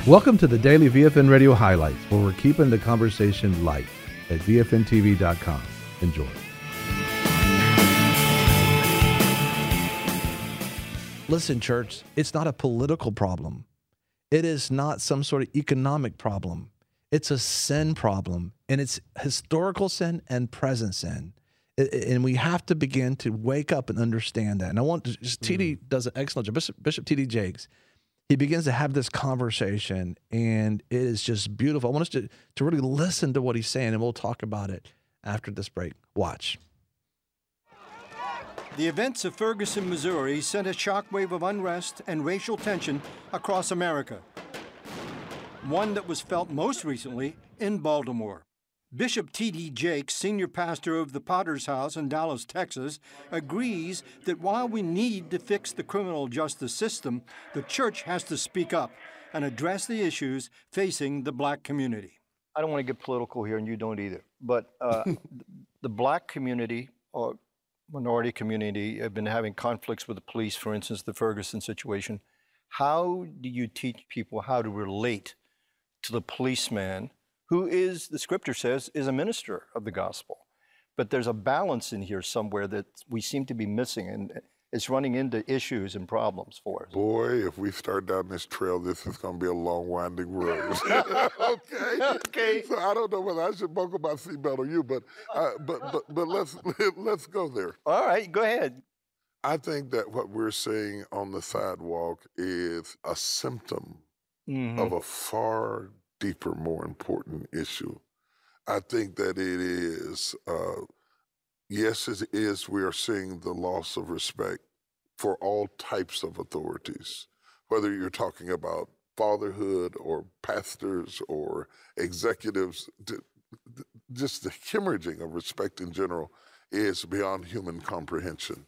Welcome to the Daily VFN Radio Highlights, where we're keeping the conversation light at VFNTV.com. Enjoy. Listen, church, it's not a political problem. It is not some sort of economic problem. It's a sin problem, and it's historical sin and present sin. And we have to begin to wake up and understand that. And I want to just, TD does an excellent job. Bishop T.D. Jakes, he begins to have this conversation, and it is just beautiful. I want us to really listen to what he's saying, and we'll talk about it after this break. Watch. The events of Ferguson, Missouri sent a shockwave of unrest and racial tension across America, one that was felt most recently in Baltimore. Bishop T.D. Jakes, senior pastor of the Potter's House in Dallas, Texas, agrees that while we need to fix the criminal justice system, the church has to speak up and address the issues facing the black community. I don't want to get political here, and you don't either, but the black community or minority community have been having conflicts with the police, for instance, the Ferguson situation. How do you teach people how to relate to the policeman who is, the scripture says, is a minister of the gospel? But there's a balance in here somewhere that we seem to be missing, and it's running into issues and problems for us. Boy, if we start down this trail, this is going to be a long, winding road. Okay. So I don't know whether I should buckle my seatbelt or you, but let's go there. All right, go ahead. I think that what we're seeing on the sidewalk is a symptom of a far deeper, more important issue. I think that it is, yes, it is, we are seeing the loss of respect for all types of authorities, whether you're talking about fatherhood or pastors or executives. Just the hemorrhaging of respect in general is beyond human comprehension.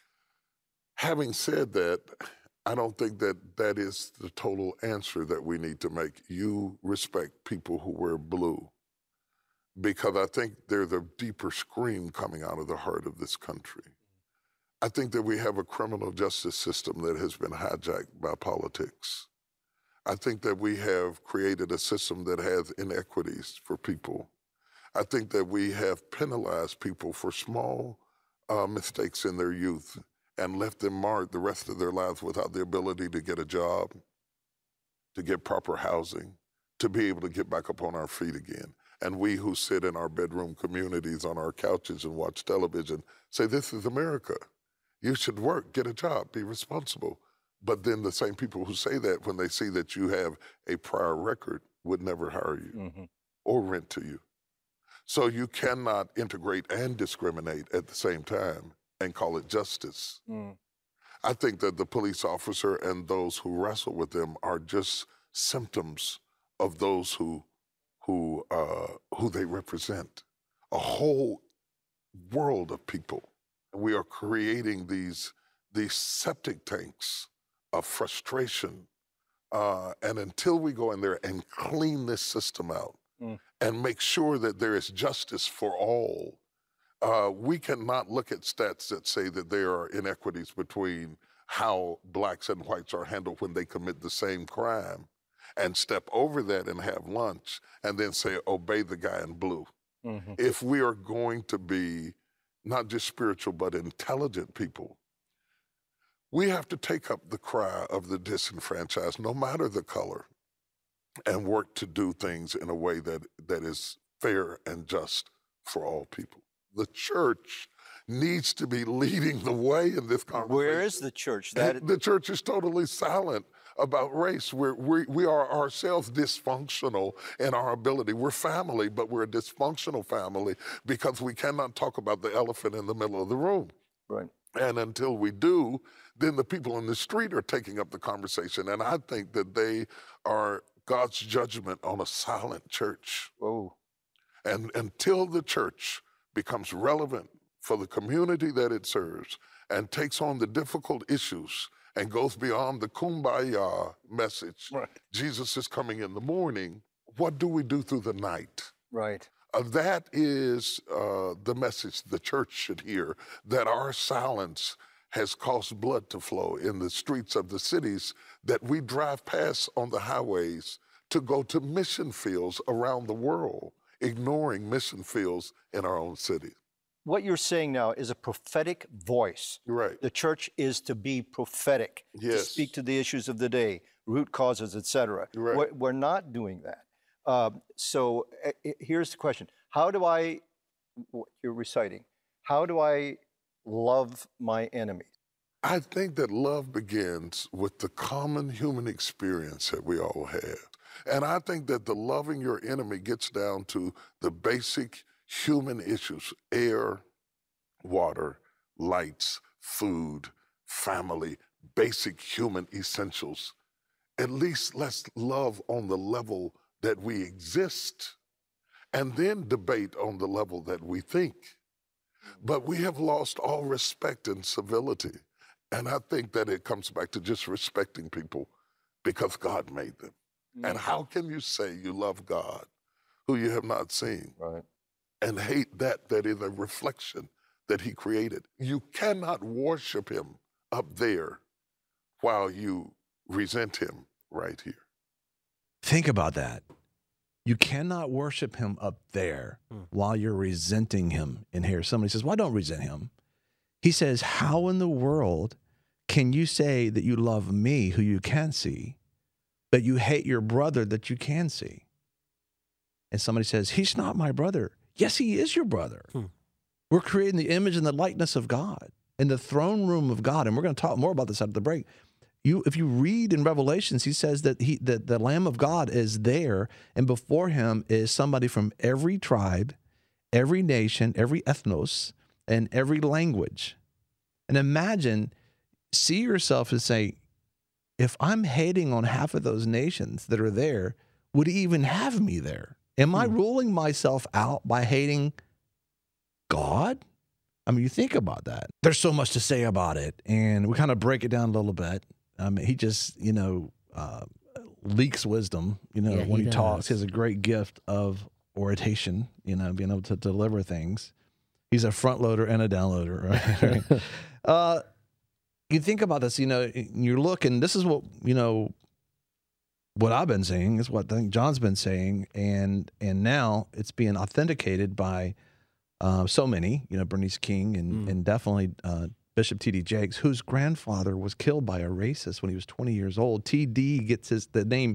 Having said that, I don't think that that is the total answer that we need to make. You respect people who wear blue, because I think there's a deeper scream coming out of the heart of this country. I think that we have a criminal justice system that has been hijacked by politics. I think that we have created a system that has inequities for people. I think that we have penalized people for small mistakes in their youth and left them marred the rest of their lives without the ability to get a job, to get proper housing, to be able to get back up on our feet again. And we who sit in our bedroom communities on our couches and watch television say, this is America. You should work, get a job, be responsible. But then the same people who say that, when they see that you have a prior record, would never hire you or rent to you. So you cannot integrate and discriminate at the same time and call it justice. I think that the police officer and those who wrestle with them are just symptoms of those who they represent. A whole world of people. We are creating these septic tanks of frustration. And until we go in there and clean this system out and make sure that there is justice for all, we cannot look at stats that say that there are inequities between how blacks and whites are handled when they commit the same crime and step over that and have lunch and then say, obey the guy in blue. If we are going to be not just spiritual but intelligent people, we have to take up the cry of the disenfranchised, no matter the color, and work to do things in a way that is fair and just for all people. The church needs to be leading the way in this conversation. Where is the church? The church is totally silent about race. We are ourselves dysfunctional in our ability. We're family, but we're a dysfunctional family because we cannot talk about the elephant in the middle of the room. Right. And until we do, then the people in the street are taking up the conversation. And I think that they are God's judgment on a silent church. Whoa. And until the church becomes relevant for the community that it serves and takes on the difficult issues and goes beyond the kumbaya message, right. Jesus is coming in the morning, what do we do through the night? Right. That is the message the church should hear, that our silence has caused blood to flow in the streets of the cities that we drive past on the highways to go to mission fields around the world, ignoring mission fields in our own cities. What you're saying now is a prophetic voice. You're right. The church is to be prophetic, to Yes. speak to the issues of the day, root causes, etc. You're right. We're not doing that. So here's the question. How do I, what you're reciting, how do I love my enemies? I think that love begins with the common human experience that we all have. And I think that the loving your enemy gets down to the basic human issues: air, water, lights, food, family, basic human essentials. At least let's love on the level that we exist, and then debate on the level that we think. But we have lost all respect and civility. And I think that it comes back to just respecting people because God made them. And how can you say you love God who you have not seen? Right. And hate that is a reflection that he created? You cannot worship him up there while you resent him right here. Think about that. You cannot worship him up there while you're resenting him in here. Somebody says, well, I don't resent him. He says, how in the world can you say that you love me, who you can see, but you hate your brother that you can see? And somebody says, he's not my brother. Yes, he is your brother. We're creating the image and the likeness of God in the throne room of God. And we're going to talk more about this after the break. If you read in Revelations, he says that the Lamb of God is there, and before him is somebody from every tribe, every nation, every ethnos, and every language. And imagine, see yourself and say, if I'm hating on half of those nations that are there, would he even have me there? Am I ruling myself out by hating God? I mean, you think about that. There's so much to say about it, and we kind of break it down a little bit. I mean, he just, leaks wisdom, when he talks. He has a great gift of oration, being able to deliver things. He's a front loader and a downloader, right? You think about this, you're looking, this is what, what I've been saying is what I think John's been saying. And now it's being authenticated by so many, Bernice King and definitely Bishop T.D. Jakes, whose grandfather was killed by a racist when he was 20 years old. T.D. gets his name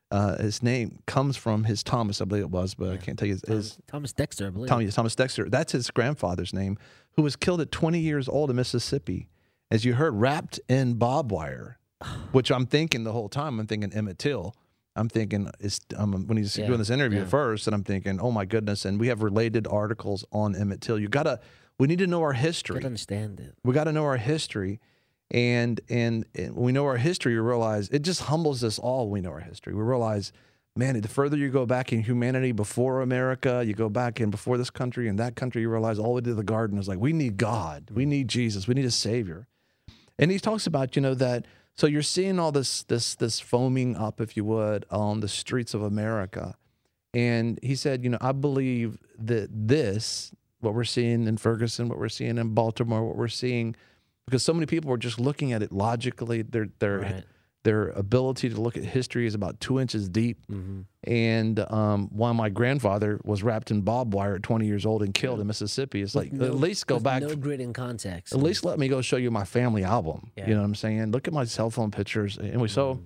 comes from his Thomas, I believe it was, but I can't tell you his Thomas Dexter, I believe. Thomas Dexter. That's his grandfather's name, who was killed at 20 years old in Mississippi. As you heard, wrapped in barbed wire, which I'm thinking the whole time, I'm thinking Emmett Till. I'm thinking when he's doing this interview at first, and I'm thinking, oh my goodness. And we have related articles on Emmett Till. We need to know our history. You got to understand it. We got to know our history. And when we know our history, we realize it just humbles us all. We know our history. We realize, man, the further you go back in humanity before America, you go back in before this country and that country, you realize all the way to the garden is like, we need God. We need Jesus. We need a Savior. And he talks about, that, so you're seeing all this foaming up, if you would, on the streets of America. And he said, I believe that what we're seeing in Ferguson, what we're seeing in Baltimore, what we're seeing, because so many people are just looking at it logically. Their ability to look at history is about 2 inches deep. And while my grandfather was wrapped in barbed wire at 20 years old and killed in Mississippi, it's like, at least go back. No grid in context. At least let me go show you my family album. You know what I'm saying? Look at my cell phone pictures. Anyway, so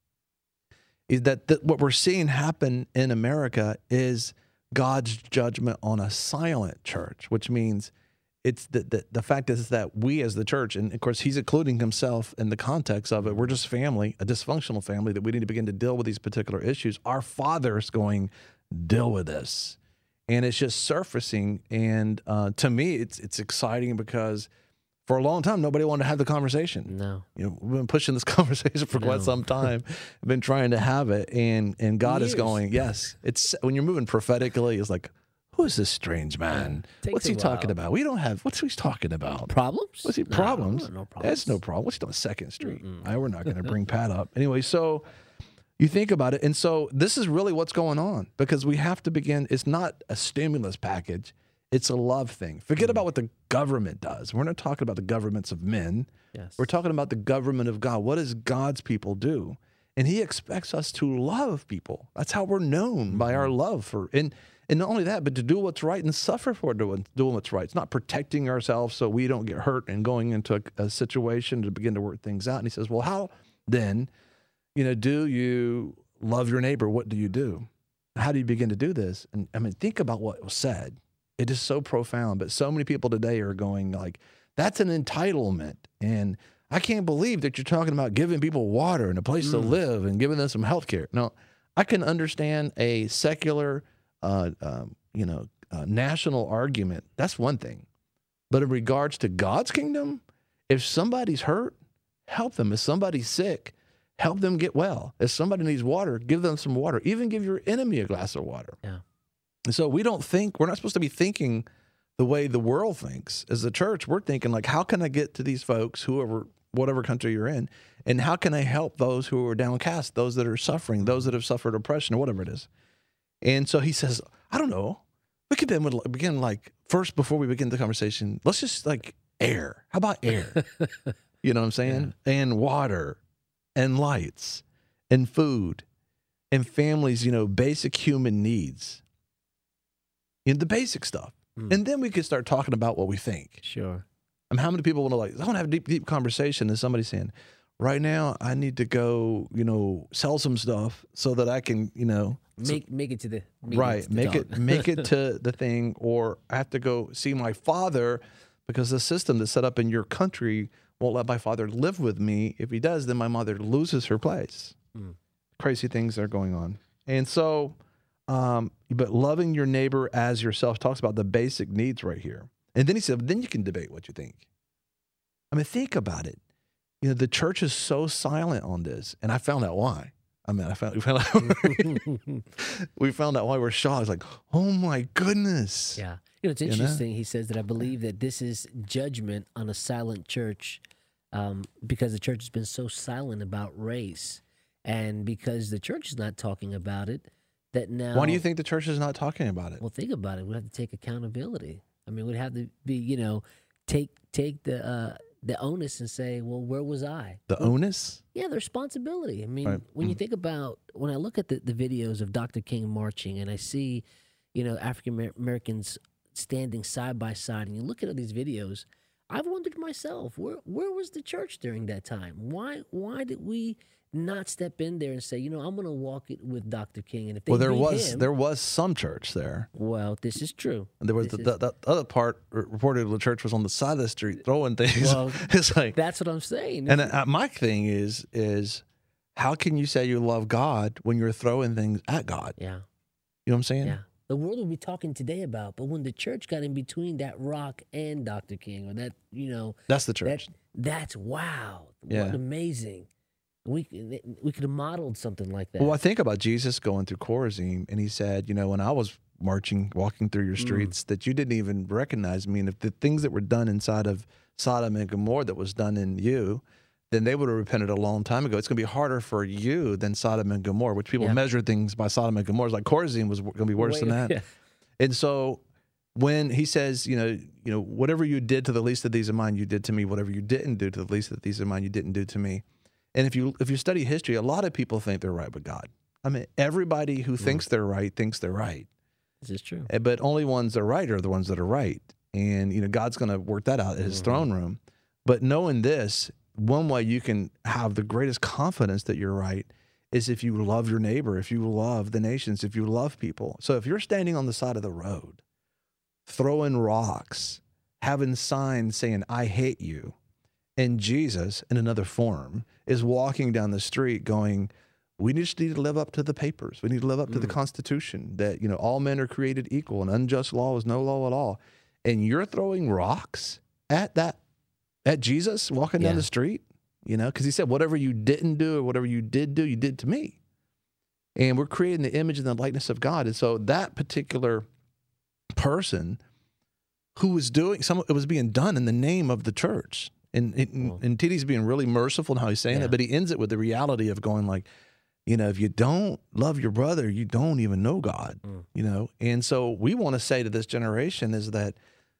is that what we're seeing happen in America is God's judgment on a silent church, which means it's the fact is that we as the church, and of course he's including himself in the context of it, we're just family, a dysfunctional family, that we need to begin to deal with these particular issues. Our Father's going, deal with this. And it's just surfacing. And to me, it's exciting because for a long time, nobody wanted to have the conversation. No. We've been pushing this conversation for quite some time. I've been trying to have it. And God is going, yes. It's when you're moving prophetically, it's like, who is this strange man? What's he talking about? What's he talking about? Problems? What's he, problems? No problems. That's no problem. What's he doing on 2nd Street? We're not going to bring Pat up. Anyway, so you think about it. And so this is really what's going on, because we have to begin. It's not a stimulus package. It's a love thing. Forget about what the government does. We're not talking about the governments of men. Yes. We're talking about the government of God. What does God's people do? And he expects us to love people. That's how we're known, by our love for, and not only that, but to do what's right and suffer for doing what's right. It's not protecting ourselves so we don't get hurt and going into a situation to begin to work things out. And he says, well, how then, do you love your neighbor? What do you do? How do you begin to do this? And I mean, think about what was said. It is so profound, but so many people today are going like, that's an entitlement. And I can't believe that you're talking about giving people water and a place to live and giving them some health care. No, I can understand a secular, national argument. That's one thing. But in regards to God's kingdom, if somebody's hurt, help them. If somebody's sick, help them get well. If somebody needs water, give them some water. Even give your enemy a glass of water. Yeah. And so we're not supposed to be thinking the way the world thinks. As a church, we're thinking like, how can I get to these folks, whatever country you're in, and how can I help those who are downcast, those that are suffering, those that have suffered oppression or whatever it is. And so he says, I don't know. We could begin like, first, before we begin the conversation, let's just like air. How about air? You know what I'm saying? Yeah. And water and lights and food and families, basic human needs. The basic stuff. And then we could start talking about what we think. Sure. I mean, how many people want to I want to have a deep conversation, and somebody saying, right now I need to go, sell some stuff so that I can, make it to the right, make it to the thing, or I have to go see my father because the system that's set up in your country won't let my father live with me. If he does, then my mother loses her place. Crazy things are going on. And so, but loving your neighbor as yourself talks about the basic needs right here. And then he said, then you can debate what you think. I mean, think about it. The church is so silent on this, and I found out why. I mean, we found out why we're shocked. It's like, oh my goodness. Yeah. It's interesting. He says that I believe that this is judgment on a silent church because the church has been so silent about race. And because the church is not talking about it, that now... Why do you think the church is not talking about it? Well, think about it. We'd have to take accountability. I mean, we'd have to be, take the onus and say, well, where was I? The onus? Yeah, the responsibility. I mean, when you think about, when I look at the videos of Dr. King marching and I see, African Americans standing side by side, and you look at all these videos, I've wondered myself, where was the church during that time? Why did we not step in there and say, I'm going to walk it with Dr. King? And if they there was some church there. Well, this is true. And there was the other part reported the church was on the side of the street throwing things. Well, it's like, that's what I'm saying. And my thing is how can you say you love God when you're throwing things at God? Yeah. You know what I'm saying? Yeah. The world will be talking today about, but when the church got in between that rock and Dr. King, or that, that's the church. That's wow. Yeah. What amazing. We could have modeled something like that. Well, I think about Jesus going through Chorazim, and he said, when I was walking through your streets, that you didn't even recognize me. And if the things that were done inside of Sodom and Gomorrah that was done in you, then they would have repented a long time ago. It's going to be harder for you than Sodom and Gomorrah, which people measure things by Sodom and Gomorrah. It's like Chorazim was going to be worse than that. Yeah. And so when he says, whatever you did to the least of these of mine, you did to me. Whatever you didn't do to the least of these of mine, you didn't do to me. And if you study history, a lot of people think they're right with God. I mean, everybody who thinks they're right thinks they're right. This is true. But only ones that are right are the ones that are right. And, God's going to work that out at his throne room. But knowing this, one way you can have the greatest confidence that you're right is if you love your neighbor, if you love the nations, if you love people. So if you're standing on the side of the road, throwing rocks, having signs saying, I hate you, and Jesus, in another form, is walking down the street going, we just need to live up to the papers. We need to live up to the Constitution that, all men are created equal and unjust law is no law at all. And you're throwing rocks at Jesus walking down the street, because he said, whatever you didn't do or whatever you did do, you did to me. And we're creating the image and the likeness of God. And so that particular person who was doing it was being done in the name of the church. And TD's being really merciful in how he's saying it, but he ends it with the reality of going like, if you don't love your brother, you don't even know God, And so we want to say to this generation is that,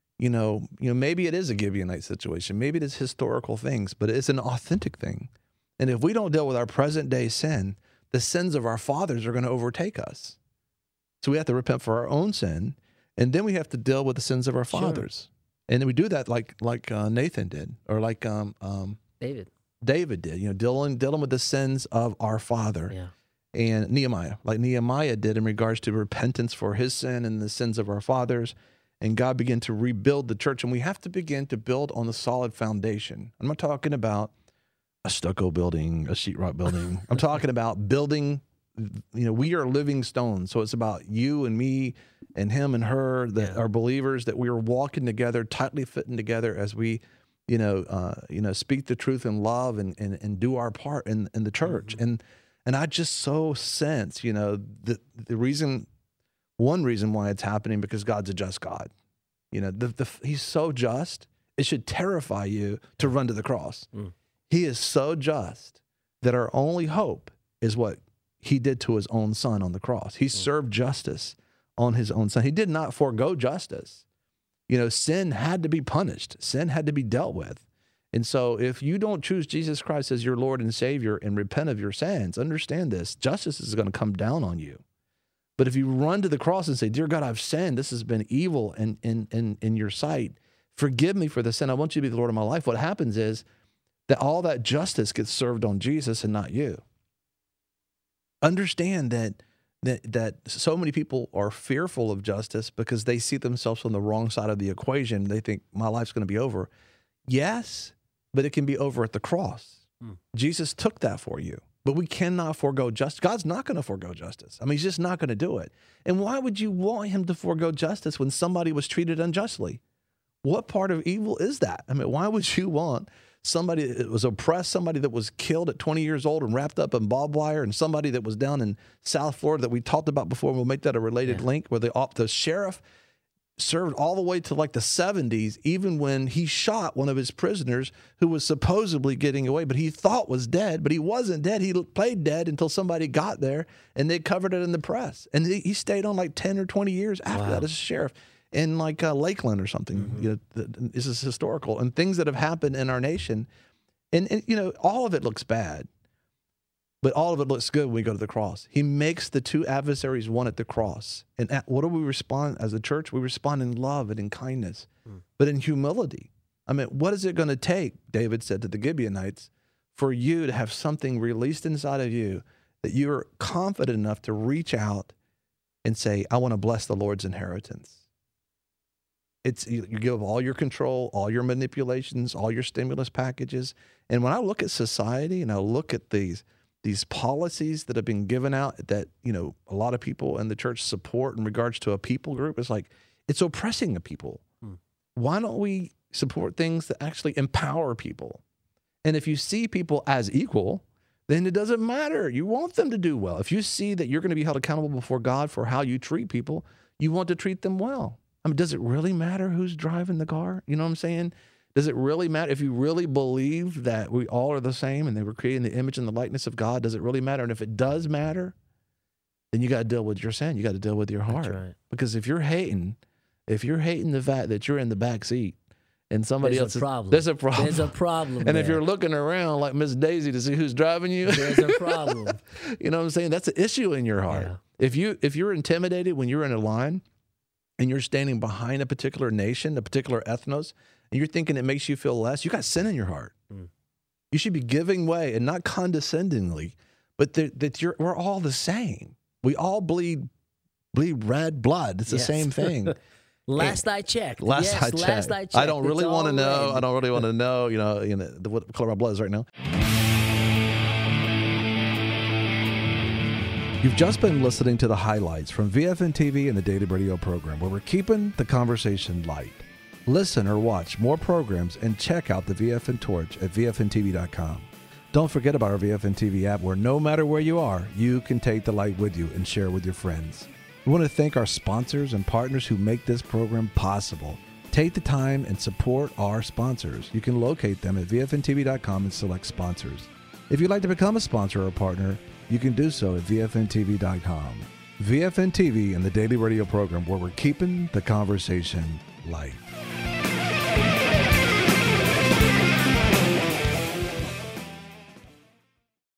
maybe it is a Gibeonite situation. Maybe it is historical things, but it's an authentic thing. And if we don't deal with our present day sin, the sins of our fathers are going to overtake us. So we have to repent for our own sin, and then we have to deal with the sins of our fathers. And then we do that like Nathan did, or like David did, you know, dealing with the sins of our father. Yeah. And Nehemiah, like Nehemiah did in regards to repentance for his sin and the sins of our fathers. And God began to rebuild the church. And we have to begin to build on the solid foundation. I'm not talking about a stucco building, a sheetrock building. I'm talking about building, you know, we are living stones. So it's about you and me and him and her that are believers, that we are walking together, tightly fitting together as we, speak the truth in love and do our part in the church. Mm-hmm. And I just so sense, you know, one reason why it's happening, because God's a just God. You know, he's so just, it should terrify you to run to the cross. Mm. He is so just that our only hope is what he did to his own son on the cross. He served justice on his own son. He did not forego justice. You know, sin had to be punished. Sin had to be dealt with. And so if you don't choose Jesus Christ as your Lord and Savior and repent of your sins, understand this, justice is going to come down on you. But if you run to the cross and say, dear God, I've sinned, this has been evil in your sight, forgive me for the sin, I want you to be the Lord of my life, what happens is that all that justice gets served on Jesus and not you. Understand that so many people are fearful of justice because they see themselves on the wrong side of the equation. They think my life's going to be over. Yes, but it can be over at the cross. Jesus took that for you. But we cannot forego justice. God's not going to forego justice. I mean, he's just not going to do it. And why would you want him to forego justice when somebody was treated unjustly? What part of evil is that? I mean, why would you want somebody that was oppressed, somebody that was killed at 20 years old and wrapped up in barbed wire, and somebody that was down in South Florida that we talked about before, and we'll make that a related link, where the sheriff served all the way to like the 70s, even when he shot one of his prisoners who was supposedly getting away, but he thought was dead, but he wasn't dead. He played dead until somebody got there, and they covered it in the press. And he stayed on like 10 or 20 years after that as a sheriff in like Lakeland or something. Mm-hmm. You know, this is historical, and things that have happened in our nation. And, you know, all of it looks bad, but all of it looks good when we go to the cross. He makes the two adversaries one at the cross. And what do we respond as a church? We respond in love and in kindness, but in humility. I mean, what is it going to take, David said to the Gibeonites, for you to have something released inside of you that you're confident enough to reach out and say, I want to bless the Lord's inheritance? You give all your control, all your manipulations, all your stimulus packages. And when I look at society and I look at these policies that have been given out that, you know, a lot of people in the church support in regards to a people group, it's like, it's oppressing the people. Why don't we support things that actually empower people? And if you see people as equal, then it doesn't matter. You want them to do well. If you see that you're going to be held accountable before God for how you treat people, you want to treat them well. I mean, does it really matter who's driving the car? You know what I'm saying? Does it really matter? If you really believe that we all are the same and they were created in the image and the likeness of God, does it really matter? And if it does matter, then you got to deal with your sin. You got to deal with your heart. Right. Because if you're hating the fact that you're in the back seat and somebody else, there's a problem. There's a problem. And if you're looking around like Miss Daisy to see who's driving you, there's a problem. You know what I'm saying? That's an issue in your heart. Yeah. If you're intimidated when you're in a line and you're standing behind a particular nation, a particular ethnos, and you're thinking it makes you feel less, you got sin in your heart. You should be giving way, and not condescendingly, but that we're all the same. We all bleed red blood. It's the same thing. Last I checked. Last I checked. I don't really want to know. I don't really want to know, what color my blood is right now. You've just been listening to the highlights from VFN TV and the Daily Radio program, where we're keeping the conversation light. Listen or watch more programs and check out the VFN Torch at VFNTV.com. Don't forget about our VFN TV app, where no matter where you are, you can take the light with you and share with your friends. We want to thank our sponsors and partners who make this program possible. Take the time and support our sponsors. You can locate them at VFNTV.com and select sponsors. If you'd like to become a sponsor or a partner, you can do so at VFNTV.com. VFN TV and the Daily Radio program, where we're keeping the conversation light.